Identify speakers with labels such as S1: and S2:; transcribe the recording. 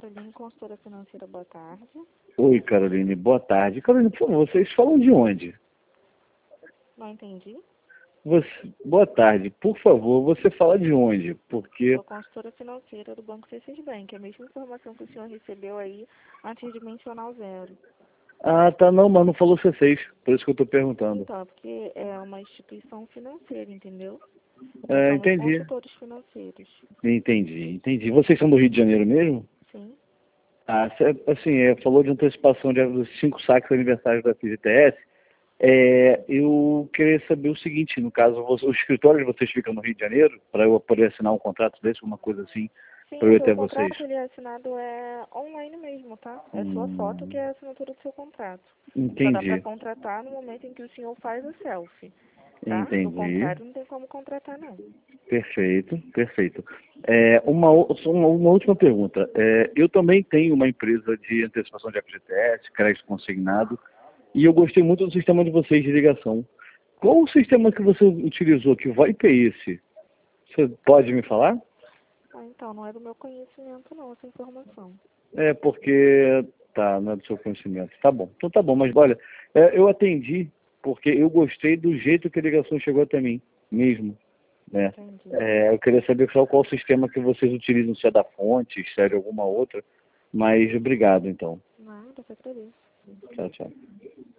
S1: Caroline, consultora financeira, boa tarde.
S2: Oi, Caroline, boa tarde. Caroline, por favor, vocês falam de onde?
S1: Não entendi.
S2: Boa tarde, por favor, você fala de onde? Porque...
S1: Sou consultora financeira do Banco C6 Bank, a mesma informação que o senhor recebeu aí antes de mencionar o zero.
S2: Ah, tá, não, mas não falou C6, por isso que eu estou perguntando.
S1: Então, porque é uma instituição financeira, entendeu? Nós
S2: É,
S1: somos
S2: entendi,
S1: consultores financeiros.
S2: entendi. Vocês são do Rio de Janeiro mesmo?
S1: Sim.
S2: Ah, assim, falou de antecipação dos 5 saques aniversários da FGTS. Eu queria saber o seguinte, no caso, o escritório de vocês fica no Rio de Janeiro, para eu poder assinar um contrato desse, uma coisa assim, para
S1: Sim,
S2: eu
S1: o
S2: ir
S1: seu
S2: até vocês.
S1: contrato ele é assinado online mesmo, tá? É sua foto que é a assinatura do seu contrato. Só dá para
S2: Entendi,
S1: contratar no momento em que o senhor faz o selfie, tá? Do
S2: entendi.
S1: contrário, não tem como contratar, não.
S2: Perfeito, perfeito. Só uma última pergunta. Eu também tenho uma empresa de antecipação de FGTS, crédito consignado, e eu gostei muito do sistema de vocês de ligação. Qual o sistema que você utilizou? Que VoIP é esse? Você pode me falar?
S1: Ah, então, não é do meu conhecimento, não, essa informação.
S2: É porque... Tá, não é do seu conhecimento. Tá bom, então tá bom, mas olha, eu atendi porque eu gostei do jeito que a ligação chegou até mim, mesmo. Né?
S1: Entendi.
S2: Eu queria saber só qual o sistema que vocês utilizam, se é da Fonte, se é de alguma outra, mas obrigado então.
S1: Nada, eu que agradeço.
S2: Tchau, tchau.